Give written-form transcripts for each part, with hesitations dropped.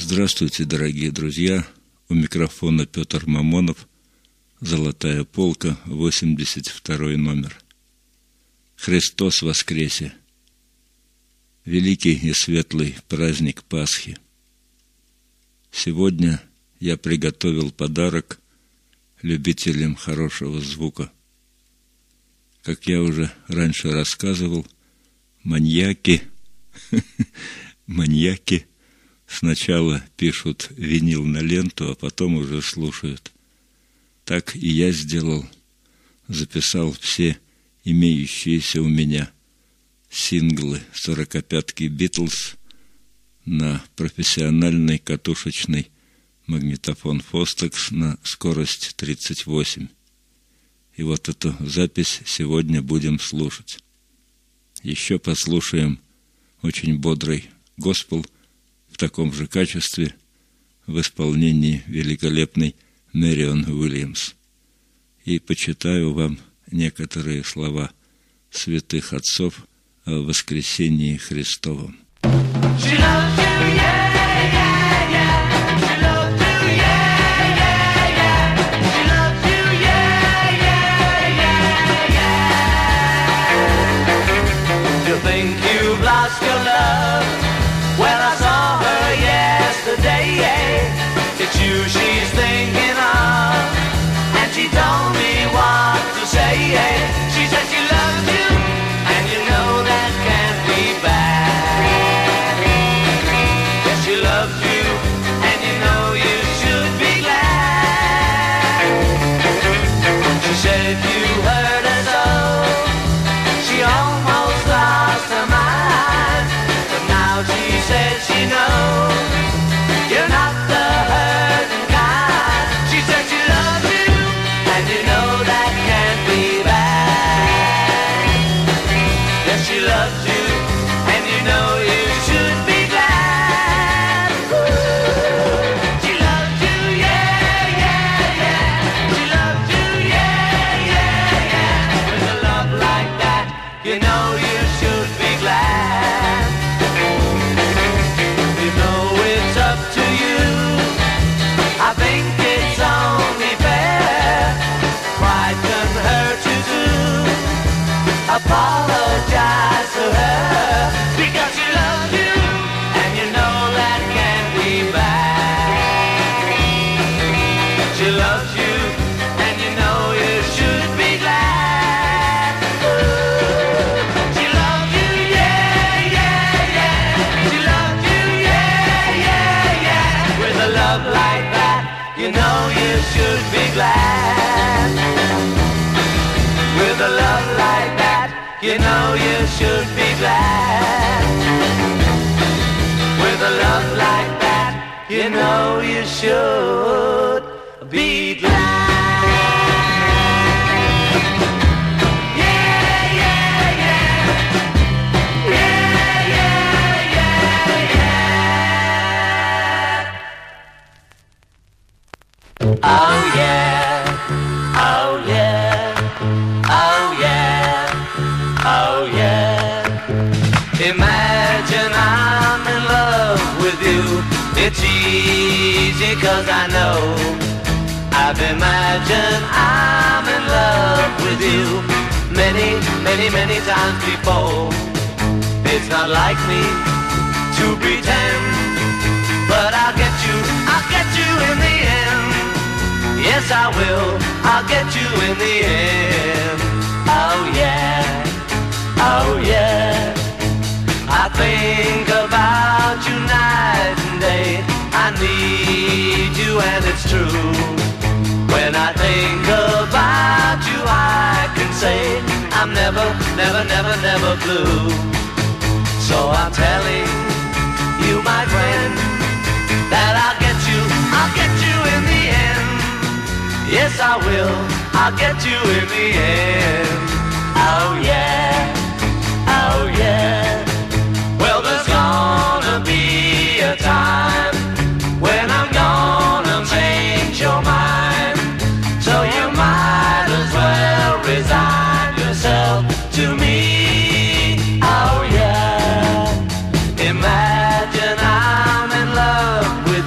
Здравствуйте, дорогие друзья! У микрофона Петр Мамонов, «Золотая полка», 82 номер. Христос воскресе! Великий и светлый праздник Пасхи. Сегодня я приготовил подарок любителям хорошего звука. Как я уже раньше рассказывал, маньяки сначала пишут винил на ленту, а потом уже слушают. Так и я сделал. Записал все имеющиеся у меня синглы 45-ки «Битлз» на профессиональный катушечный магнитофон «Фостекс» на скорость 38. И вот эту запись сегодня будем слушать. Еще послушаем очень бодрый госпел в таком же качестве в исполнении великолепной Мэрион Уильямс. И почитаю вам некоторые слова святых отцов о воскресении Христовом. It's you she's thinking of, and she told me what to say. She said she loves you, and you know that can't be bad. Yes, she loves you, and you know you should be glad. She said you hurt her so, she almost lost her mind, but now she says she knows you're not the hurting kind. She said she loves you, and you know that can't be bad. Yes, she loves you, and you know you should be glad. Ooh. She loves you, yeah, yeah, yeah. She loves you, yeah, yeah, yeah. With a love like that, you know you should be glad. You know it's up to you. I think it's only fair. Pride can hurt you too. Apologize to her, because she loves you, and you know that can't be bad. She loves you, and you know you should be glad. Ooh. She loves you, yeah, yeah, yeah. She loves you, yeah, yeah, yeah. With a love like that, you know you should be glad. With a love like that, you know you should be glad. With a love like that, you know you should be glad. Yeah, yeah, yeah. Yeah, yeah, yeah, yeah. Oh yeah, oh yeah, oh yeah, oh yeah. Imagine I'm in love with you. It's easy 'cause I know I've imagined I'm in love with you many, many, many times before. It's not like me to pretend, but I'll get you in the end. Yes, I will, I'll get you in the end. Oh yeah, oh yeah. I think about you night and day. I need you and it's true. When I think about you, I can say I'm never, never, never, never blue. So I'm telling you, my friend, that I'll get you in the end. Yes, I will, I'll get you in the end. Oh yeah, oh yeah. Well, there's gonna be a time when I'm gonna change your mind. So you might as well resign yourself to me. Oh yeah. Imagine I'm in love with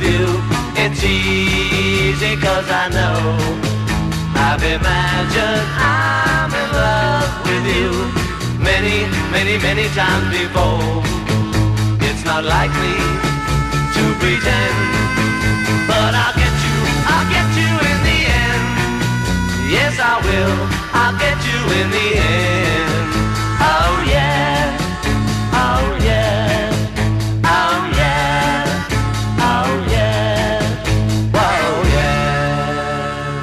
easy, 'cause I know I've imagined I'm in love with you many, many, many times before. It's not like me to pretend, but I'll get you in the end. Yes, I will, I'll get you in the end. Oh yeah, oh yeah, oh yeah, oh yeah, oh yeah.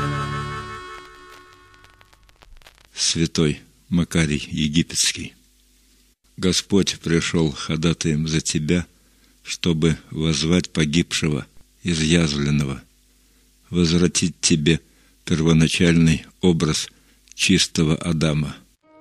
Святой Макарий Египетский. Господь пришел ходатаем за тебя, чтобы воззвать погибшего, изъязвленного, возвратить тебе первоначальный образ чистого Адама.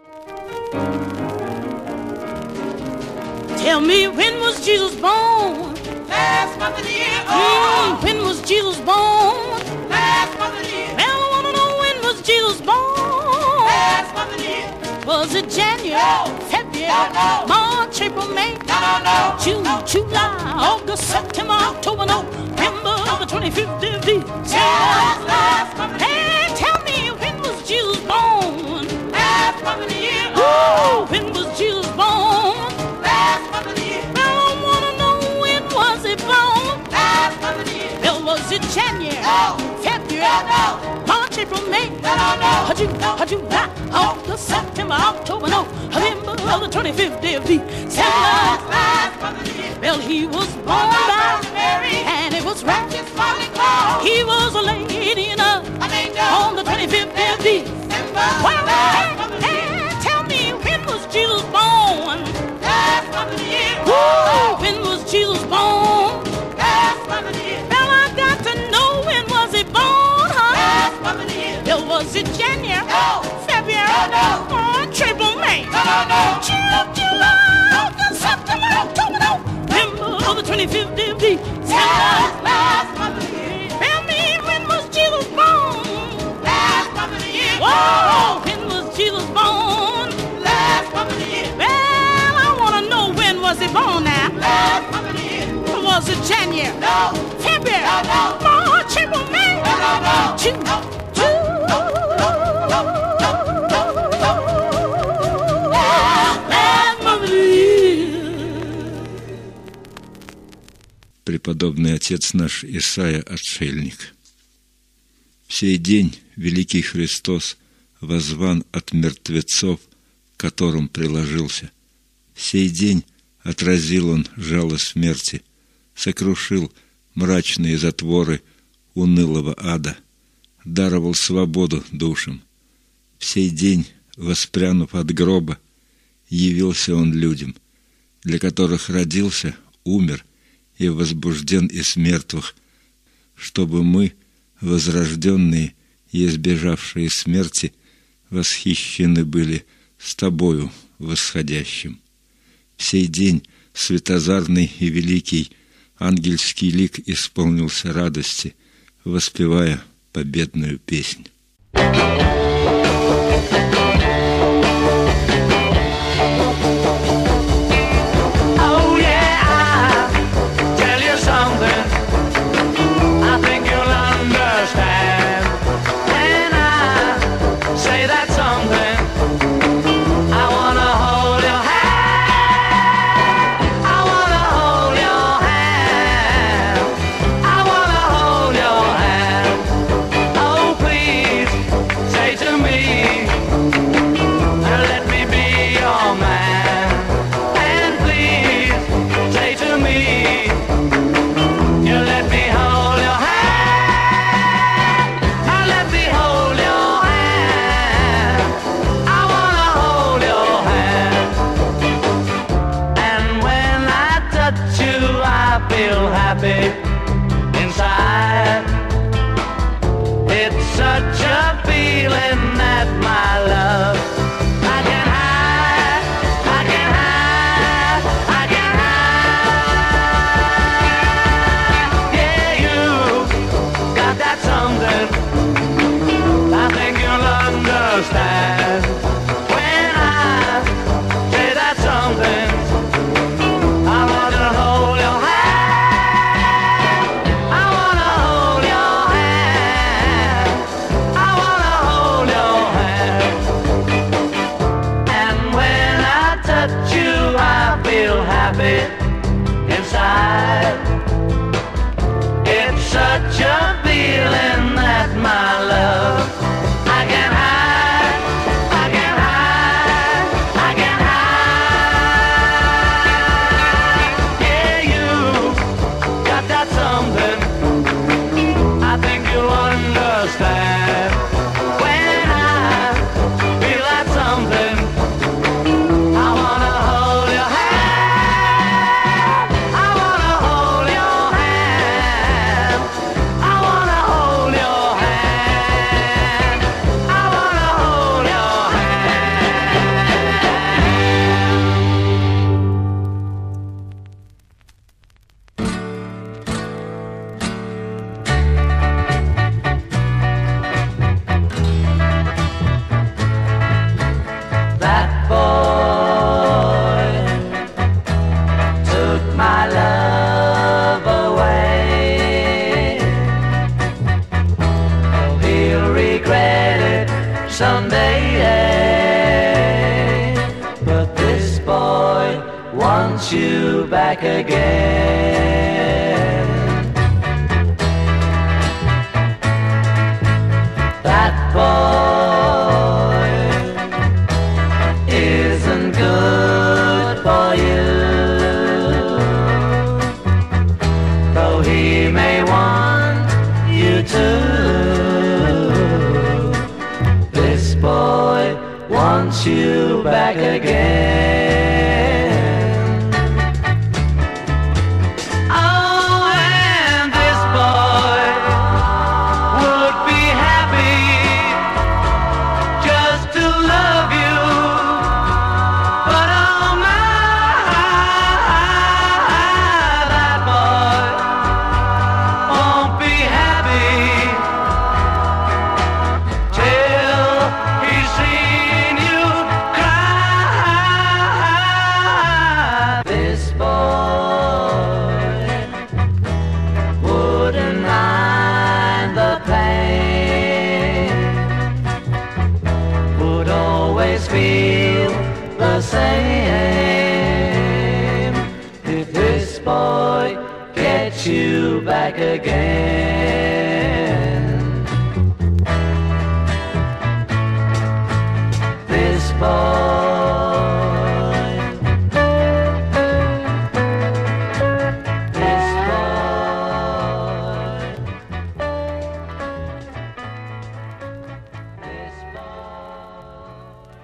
Tell me, when was Jesus born? Last month of the year. Oh, When was Jesus born? last month of the year. Well, I want to know, when was Jesus born? Last month of the year. Was it January, February, No. March, April, May, No, no, no. June, July, August, September, October, November, the 25th day of Last month of the year. Hey, tell me, when was Jesus born? Last month of the year. Oh, when was Jesus born? Last month of the year. Well, I want to know, when was he born? Last month of the year. Well, was it January, No. February, No. March, April, May, July, August, September, October, November, the 25th day of December. Last month of the year. Well, he was born by Mary. and it was right. Just falling cold. He was a lady in An angel. on the 25th day of December. Well, Last month of the year. tell me, when was Jesus born? Last month of the year. When was Jesus born? Last month of the year. Well, I got to know, when was he born, huh? Last month of the year. Well, was it January, No. February, No. March, April, May, No. June, July, August, September, October, November, the 25th day of December. Last month of the year. Tell me, when was Jesus born? Last month of the year. Whoa, when was Jesus born? Last month of the year. Well, I want to know, when was he born now? Last month of the year. Was it January, No. February, No. March, April, May, No. June, last month of the year. Преподобный отец наш Исаия Отшельник. В сей день великий Христос воззван от мертвецов, к которым приложился. В сей день отразил он жало смерти, сокрушил мрачные затворы унылого ада, даровал свободу душам. В сей день, воспрянув от гроба, явился он людям, для которых родился, умер и возбужден из мертвых, чтобы мы, возрожденные и избежавшие смерти, восхищены были с Тобою восходящим. В сей день светозарный и великий ангельский лик исполнился радости, воспевая победную песнь. Oh yeah, I'll tell you something I think you'll understand when I say that something. I wanna hold your hand. I wanna hold your hand. I wanna hold your hand. Oh please, say to me, let me be your man. And please, say to me, you let me hold your hand. Let me hold your hand. I wanna hold your hand. And when I touch you, I feel happy inside. It's such a feeling that my love I can hide, I can hide, I can hide. Yeah, you got that something I think you'll understand when I say that something. I wanna hold your hand. I wanna hold someday. But this boy wants you back again. That boy isn't good for you, though he may want you to. This boy wants you back again. Oh, and this boy would be happy just to love you, but oh my, that boy won't be happy till he's seen you cry. This boy wouldn't mind the pain, would always feel the same if this boy gets you back again. This boy, this boy, this boy.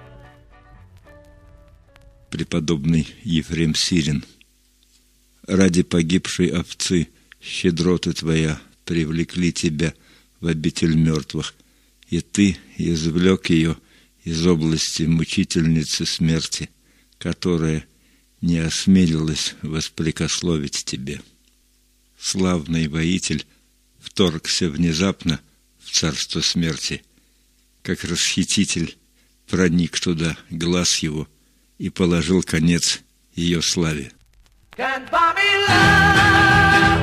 Преподобный Ефрем Сирин. Ради погибшей овцы щедроты твоя привлекли тебя в обитель мертвых, и ты извлек ее из области мучительницы смерти, которая не осмелилась воспрекословить тебе. Славный воитель вторгся внезапно в царство смерти, как расхититель проник туда глаз его и положил конец ее славе. Can't buy me love,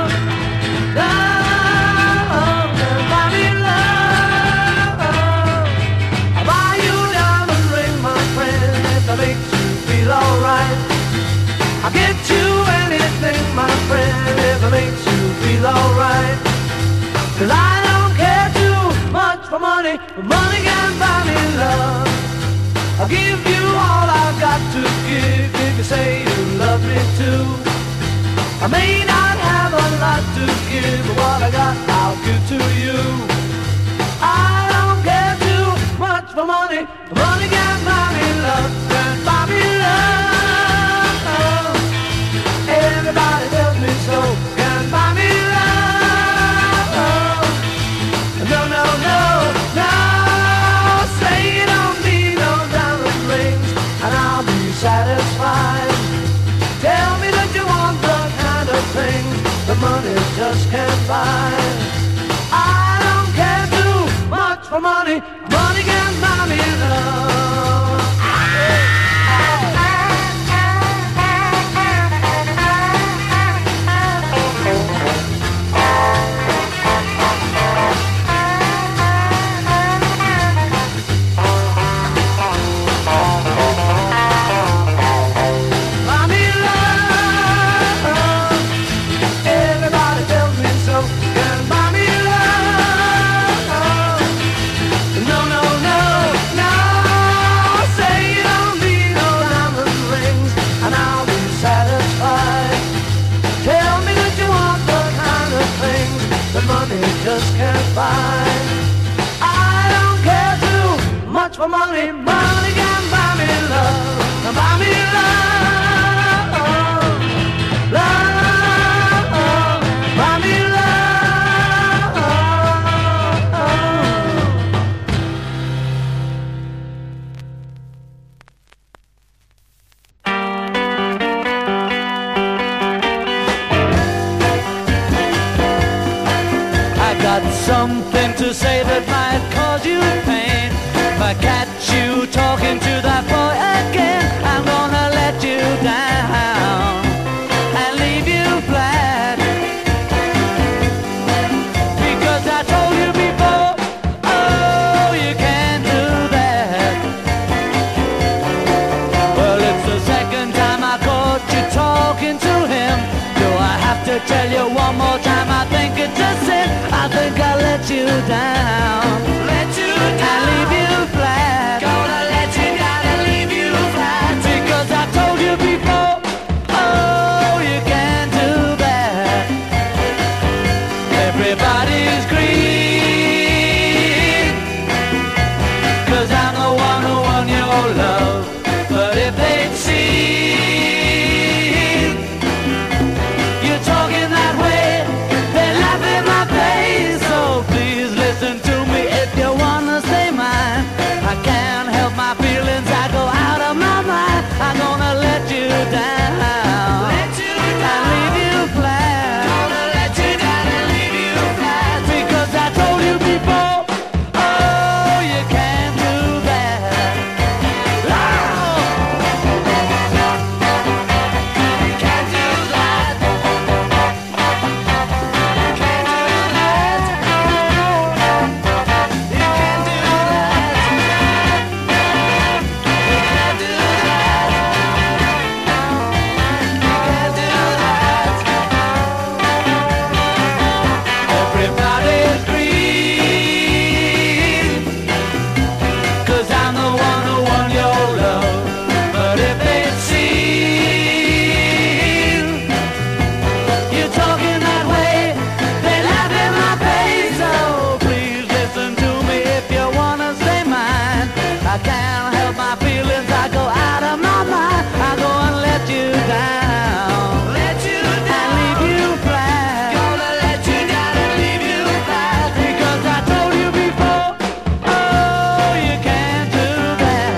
love, can't buy me love. I'll buy you a diamond ring, my friend, if that makes you feel alright. I'll get you anything, my friend, if it makes you feel alright. 'Cause I don't care too much for money, but money can't buy me love. I'll give you all I've got to give if you say you love me too. I may not have a lot to give, but what I got I'll give to you. I don't care too much for money, but money can't buy me love, can't buy me love. Everybody tells me so, can't buy me love. No, no, no, no, say you don't need no diamond rings, and I'll be satisfied. Tell me that you want the kind of thing the money just can't buy. I don't care too much for money, money can't buy me love. Buy me love. Everybody tells me so. Can buy me love. No, no, no, no. Say you don't need no diamond rings, and I'll be satisfied. Tell me that you want the kind of things that money just can't buy. I don't care too much for money, money can buy me love. Buy me love, love, buy me love. I got something to say that might cause you pain. If I catch you talking to that boy again, I'm gonna let you down and leave you flat. Because I told you before, oh, you can't do me tell you one more time, I think it's a sin. I think I let you down. Let you down. And leave you flat. Gonna let you down and leave you flat. Because I told you before, oh, you can't do that. Everybody's green, 'cause I'm the one who won your love. But if they'd seen you talking that way, they'd laugh in my face. So please listen to me if you wanna stay mine. I can't help my feelings, I go out of my mind. I'm gonna let you down. Let you down. And leave you flat. Gonna let you down and leave you flat. Because I told you before, oh, you can't do that. Everybody's green, 'cause I'm the one who won your love. But if they'd seen you talking that way, they laugh in my face. So please listen to me if you wanna stay mine. I can't help my feelings, I go out of my mind. I go and let you down. Let you down. And leave you flat. Gonna let you down and leave you flat. Because I told you before, oh, you can't do that.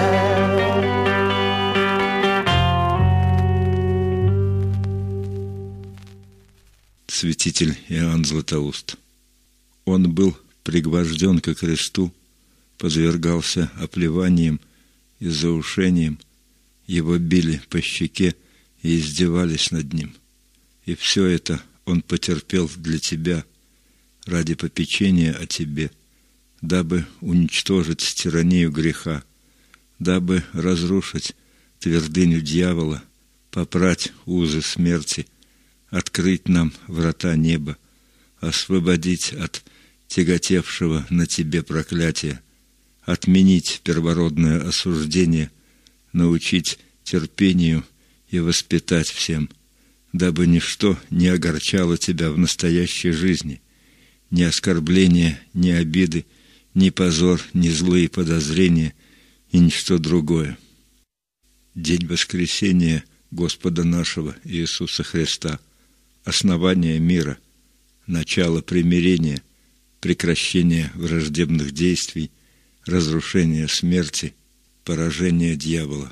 Святитель Иоанн Златоуст. Он был пригвожден ко кресту, подвергался оплеваниям и заушениям, его били по щеке и издевались над ним. И все это он потерпел для тебя, ради попечения о тебе, дабы уничтожить тиранию греха, дабы разрушить твердыню дьявола, попрать узы смерти, открыть нам врата неба, освободить от тяготевшего на тебе проклятия, отменить первородное осуждение, научить терпению и воспитать всем, дабы ничто не огорчало тебя в настоящей жизни, ни оскорбления, ни обиды, ни позор, ни злые подозрения и ничто другое. День воскресения Господа нашего Иисуса Христа, основание мира, начало примирения, прекращение враждебных действий, разрушение смерти, поражение дьявола.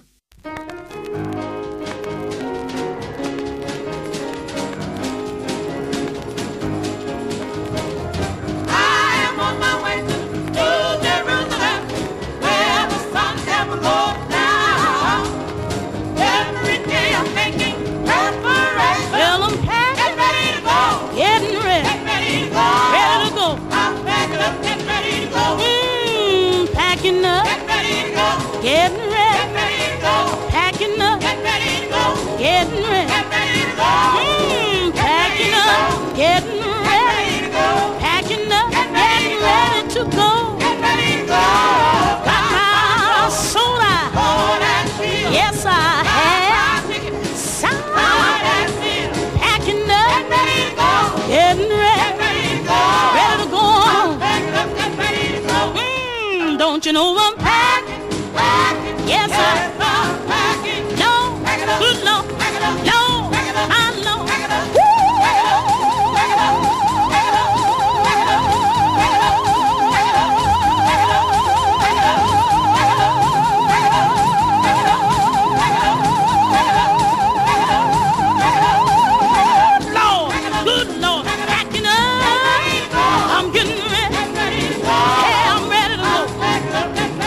Getting ready to go. Packing up. Get ready to go. Getting ready. Get ready to go. Packing up. Getting ready to go. Packing up. Getting ready to go. Get ready to go. Got my soda. Yes, I have. Packing up. Get ready to go. Getting ready. Get ready to go. Ready to go. Get ready to go. Don't you know I'm packing? Yes, sir. No, good no, no, I know. Lord, good Lord, packing up. I'm getting ready. Yeah, I'm ready to go.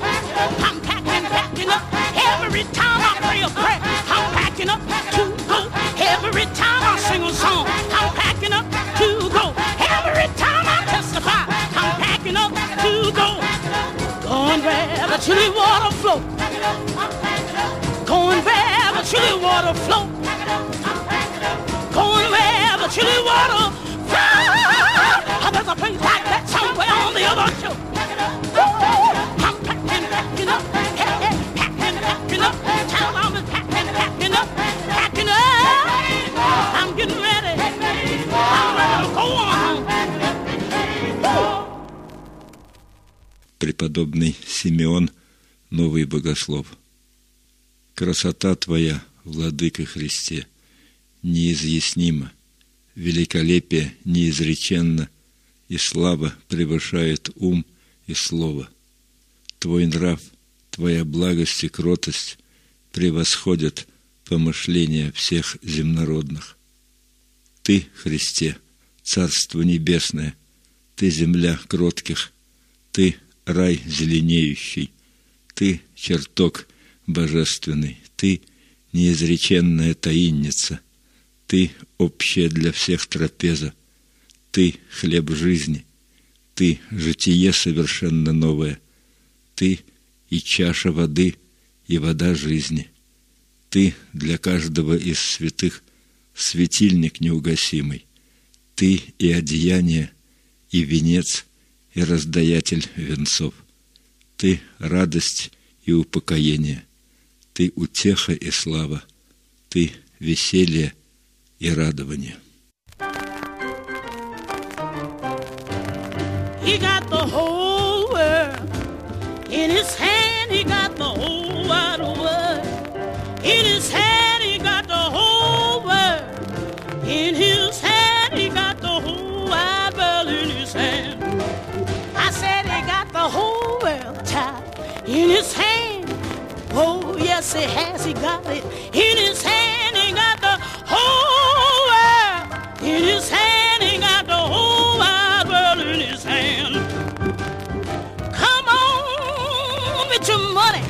I'm packing up. Every time I pray a prayer, I'm packing up to go. Every time I sing a song, I'm packing up to go. Every time I testify, I'm packing up to go. Go and grab a chilly water float. Go and grab a chilly water float. Go and grab a chilly water float. There's a place like that somewhere on the other shore. I'm packing up. Packing up. Tell I'm packing up. I'm getting ready. I'm ready to go on. Преподобный Симеон, новый богослов. Красота Твоя, Владыка Христе, неизъяснима, великолепие неизреченно, и слава превышает ум и слово. Твой нрав, Твоя благость и кротость превосходят помышления всех земнородных. Ты, Христе, Царство Небесное, Ты земля кротких, Ты рай зеленеющий, Ты чертог божественный, Ты неизреченная таинница, Ты общая для всех трапеза, Ты хлеб жизни, Ты житие совершенно новое, Ты и чаша воды, и вода жизни. Ты для каждого из святых светильник неугасимый, Ты и одеяние, и венец, и раздаятель венцов. Ты радость и упокоение, Ты утеха и слава, Ты веселье и радование. He got the whole world in his hand. He got the whole wide world in his hand. He got the whole world in his hand. He got the whole wide world in his hand. I said he got the whole world, child, in his hand. Oh yes, he has. He got it in his hand. He got the whole world in his hand. He got the whole wide world in his hand. Come on with your money.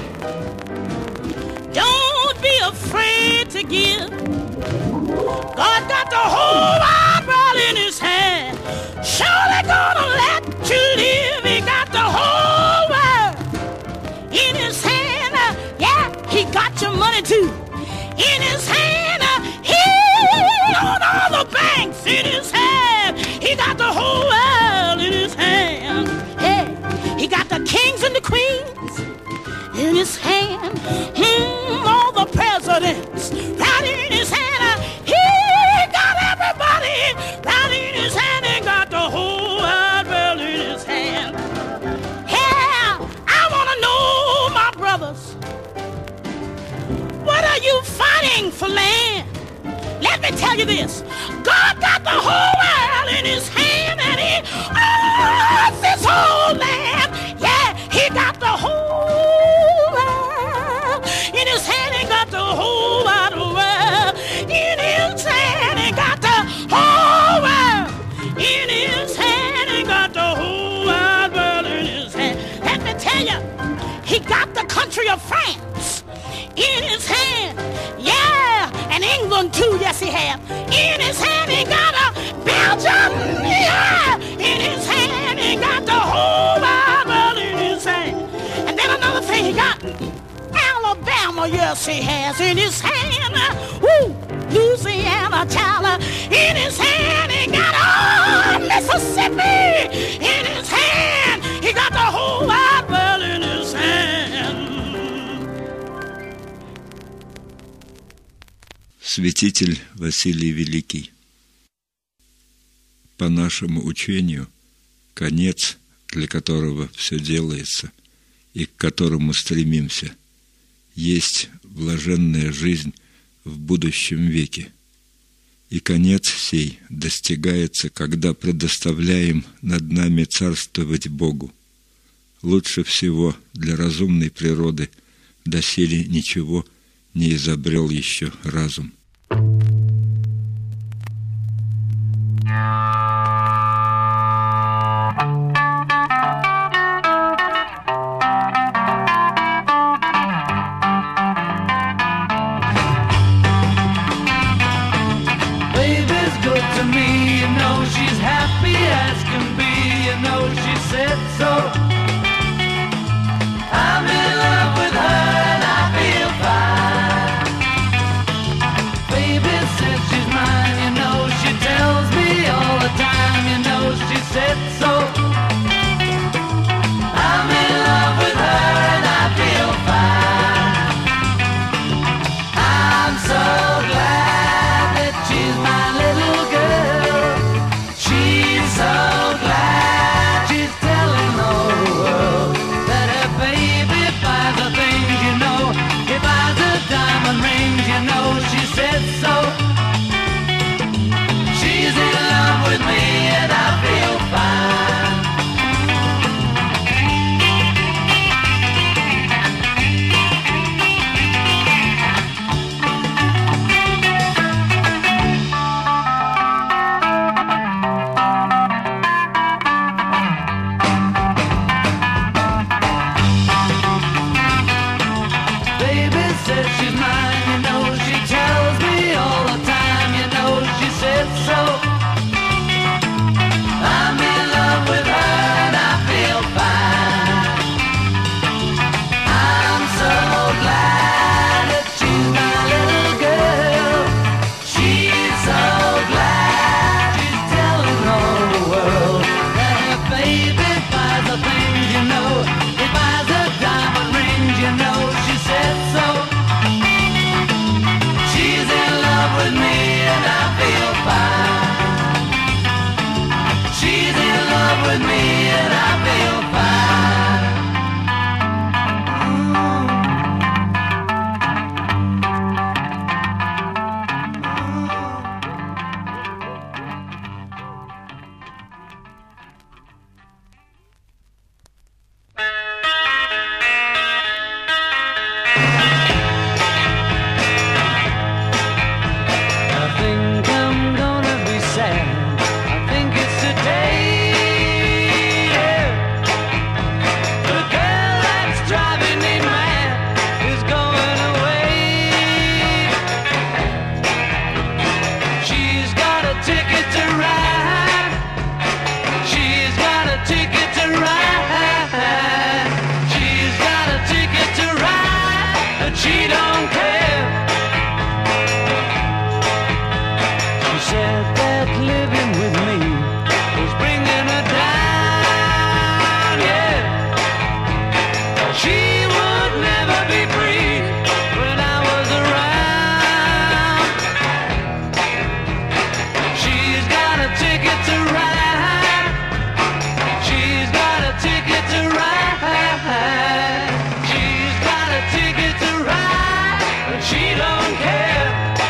Don't be afraid to give. God got the whole wide world in his hand. Surely gonna let you live. He got the whole world in his hand. Yeah, he got your money too in his hand. He on all the banks in his hand. He got the whole world in his hand. Hey, he got the kings and the queens in his hand. All the presidents right in his hand. He got everybody right in his hand. He got the whole wide world in his hand. Yeah, I want to know, my brothers, what are you fighting for land? Let me tell you this. God got the whole world in his hand, and he owns this whole land. Yeah, he got the whole world in his hand. He got the whole wide world in his hand. He got the whole world in his hand. He got the whole wide world in his hand. Let me tell you, he got the country of France in his hand. Yeah, and England too, yes he have. In his hand he got a Belgium, yeah. In his hand he got the whole wide world in his hand. And then another thing he got, Alabama, yes he has in his hand. Woo, Louisiana, child, in his hand he got Mississippi. In his hand he got the whole wide world in his hand. Святитель Василий Великий. По нашему учению, конец, для которого все делается и к которому стремимся, есть блаженная жизнь в будущем веке. И конец сей достигается, когда предоставляем над нами царствовать Богу. Лучше всего для разумной природы доселе ничего не изобрел еще разум. she's mine, you know she tells me all the time, you know she said so. I'm in love with her and I feel fine. I'm so glad that she's my little girl. She's so glad she's telling all the world that her baby buys the things, you know. He buys her diamond rings, you know she said so. She's in love with me and I feel fine. She's in love with me and I feel fine. I think I'm gonna be sad. I think it's today. Yeah. The girl that's driving me mad is going away. She's got a ticket to ride. She's got a ticket to ride. She's got a ticket to ride, but she don't care. She said that living with me was bringing her down, yeah. She would never be free when I was around. She's got a ticket to ride. She's got a ticket to ride. She's got a ticket to ride, but she don't care.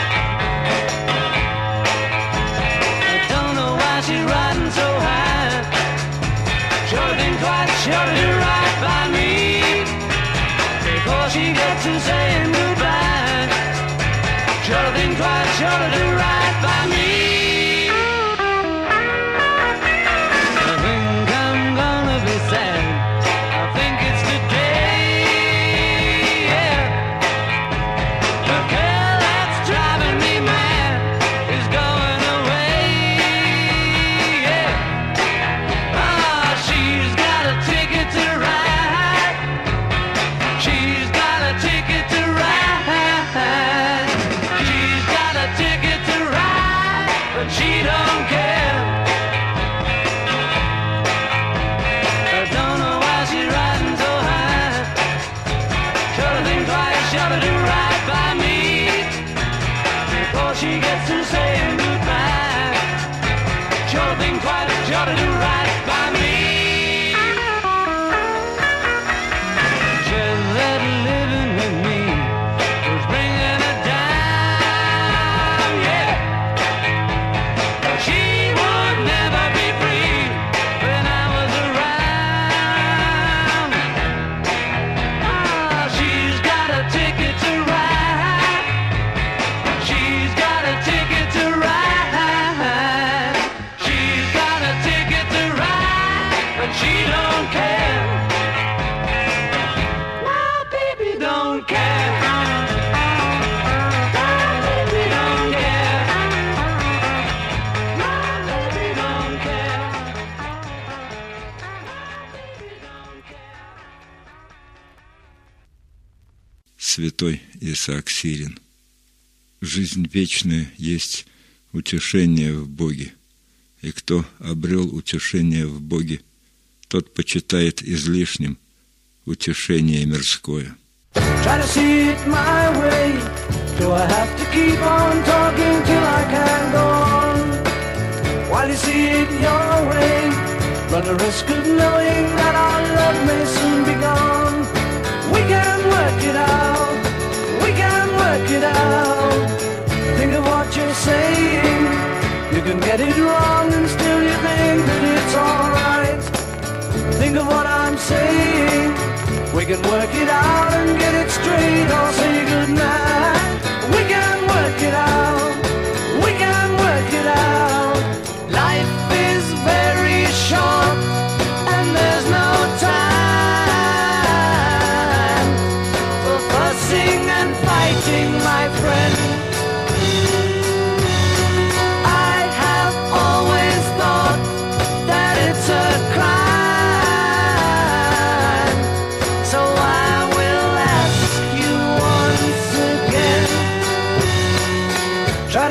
I don't know why she's riding so high. Sure think quite sure to ride by me before she gets to saying goodbye. Sure think quite sure to ride by me. I think I'm gonna be sad. I think it's today. Yeah. The girl that's driving me mad is going away. Yeah. Ah, she's got a ticket to ride. She's got a ticket to ride. She's got a ticket to ride, but she don't care. I don't know why she's riding so high. Sure think twice, sure to ride by me before she gets to saying goodbye. Sure think twice, sure to ride by me. Said that living with me was bringing her down, yeah. She would never be free when I was around. Ah, she's got a ticket to ride. She's got a ticket to ride. She's got a ticket to ride, but she don't care. My baby don't care. My baby don't care. My baby don't care. Святой Исаак Сирин. Жизнь вечная есть утешение в Боге, и кто обрел утешение в Боге, тот почитает излишним утешение мирское. Try to see it my way. Do I have to keep on talking till I can go on? While you see it your way, run the risk of knowing that our love may soon be gone. We can work it out. We can work it out. Think of what you're saying. You can get it wrong and still you think that it's alright. Think of what I'm saying. We can work it out and get it straight or say goodnight. We can work it out. We can work it out. Life is very short and there's no time for fussing and fighting.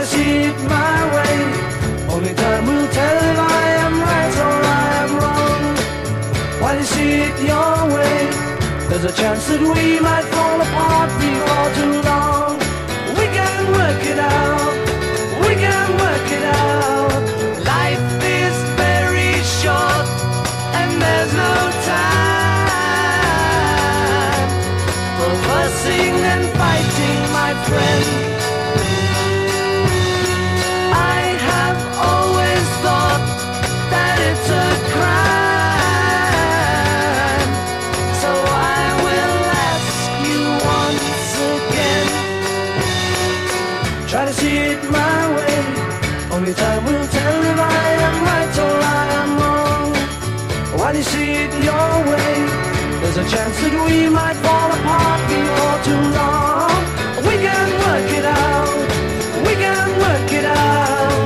to see it my way. Only time will tell if I am right or I am wrong. Why do you see it your way? There's a chance that we might fall apart before too long. We can work it out. We can work it out. Life is very short and there's no time for fussing and fighting, my friend. I have always thought that it's a crime, so I will ask you once again. Try to see it my way. Only time will tell if I am right or I am wrong. Why do you see it your way? There's a chance that we might fall apart before too long. We can work it out. We can work it out.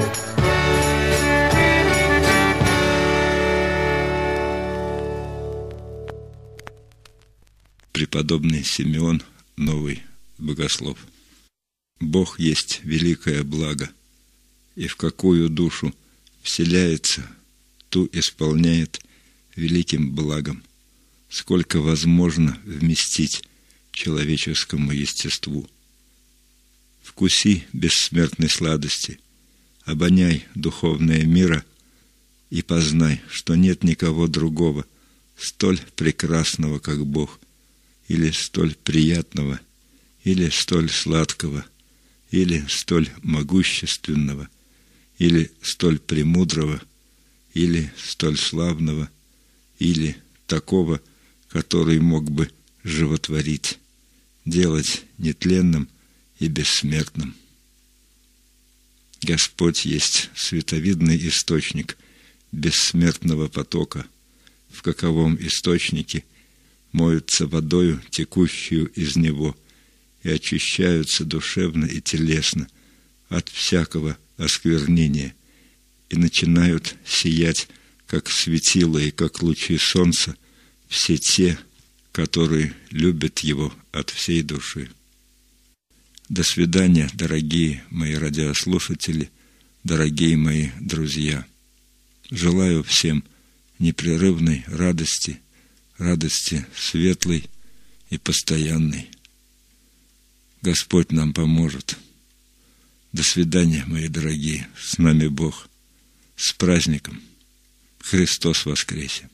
Преподобный Симеон Новый Богослов. Бог есть великое благо, и в какую душу вселяется, ту исполняет великим благом, сколько возможно вместить человеческому естеству. Вкуси бессмертной сладости, обоняй духовное мира и познай, что нет никого другого, столь прекрасного, как Бог, или столь приятного, или столь сладкого, или столь могущественного, или столь премудрого, или столь славного, или такого, который мог бы животворить, делать нетленным и бессмертным. Господь есть световидный источник бессмертного потока, в каковом источнике моются водою, текущую из него, и очищаются душевно и телесно от всякого осквернения, и начинают сиять, как светило и как лучи солнца, все те, которые любят его от всей души. До свидания, дорогие мои радиослушатели, дорогие мои друзья. Желаю всем непрерывной радости, радости светлой и постоянной. Господь нам поможет. До свидания, мои дорогие. С нами Бог. С праздником. Христос воскресе!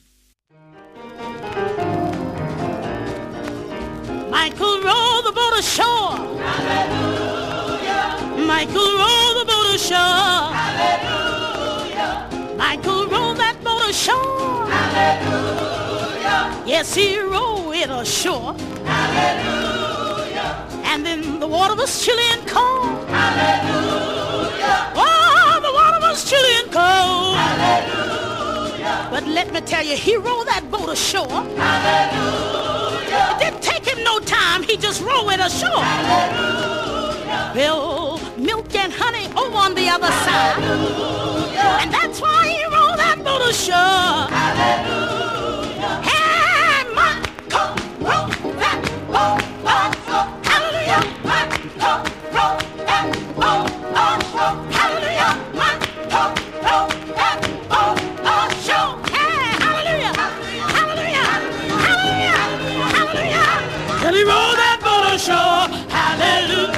Michael rowed the boat ashore. Hallelujah. Michael rowed the boat ashore. Hallelujah. Michael rowed that boat ashore. Hallelujah. Yes, he rowed it ashore. Hallelujah. And then the water was chilly and cold. Hallelujah. Oh, the water was chilly and cold. Hallelujah. But let me tell you, he rowed that boat ashore. Hallelujah. It didn't take him no time. He just rowed it ashore. Hallelujah. Well, milk and honey over on the other side. Hallelujah. And that's why he rowed that boat ashore. Hallelujah. Hey, Michael, row that boat ashore. Hallelujah. Michael, row that boat ashore. Hallelujah. Michael, row that boat ashore. Hey, hallelujah. Hallelujah. Hallelujah. Hallelujah. Can he row that boat ashore? Hallelujah.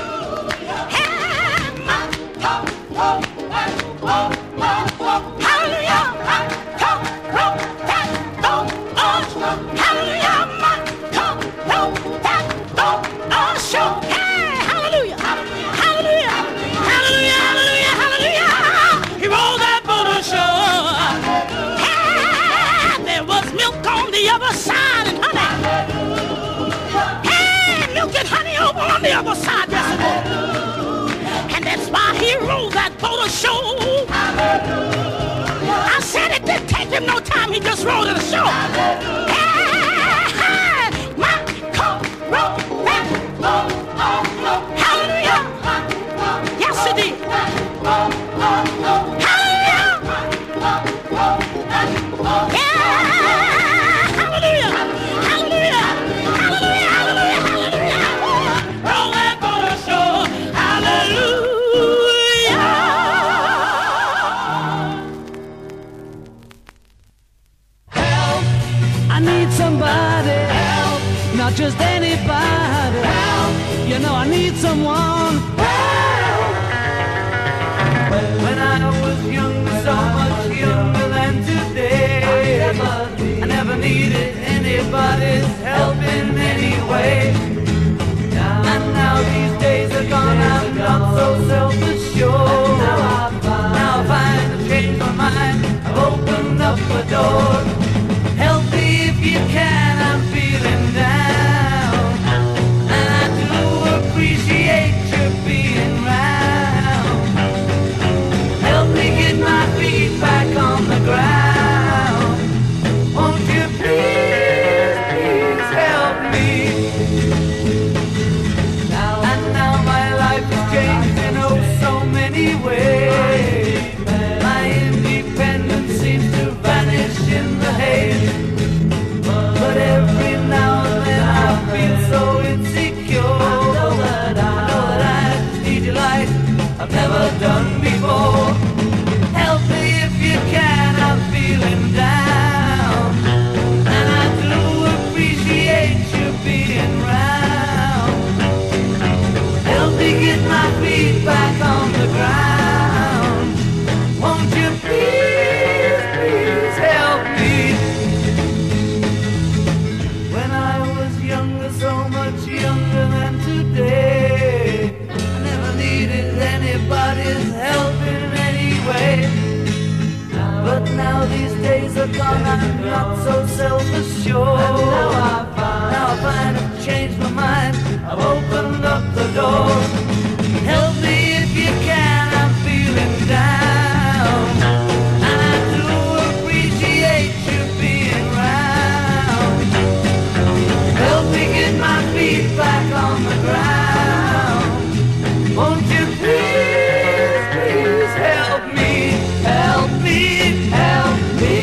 The other side, yes it is. And that's why he rowed that boat ashore. Hallelujah. I said it didn't take him no time, he just rowed it ashore. Hey, Michael rowed that boat ashore. Hallelujah. Yes it did. Hallelujah. Yeah. Hallelujah. Hallelujah. Hallelujah. Hallelujah. Hallelujah. Roll that boat ashore. Hallelujah. anybody. You know I need someone. When I was younger, so much younger than today, I never needed anybody's help in any way. And now these days are gone, I'm not so self-assured. Now I find I've changed my mind, I've opened up a door. Help me if you can, I'm feeling down. And I do appreciate you being round. Help me get my feet back on the ground. Won't you please, please help me? And now my life has changed in oh so many ways. My independence seems to vanish in the haze. But every now and then I feel so insecure. I know that I need your light I've never done before. Help me if you can, I'm feeling down. And I do appreciate you being round. Help me get my feet back on the ground. Won't you please, please help me? When I was younger, so much younger than today, I never needed anybody's help in any way. But now these days are gone, I'm not so self-assured. Now I find I've changed my mind, I've opened up the door. Help me if you can, I'm feeling down. And I do appreciate you being round. Help me get my feet back on the ground. Won't you please, please help me, help me, help me.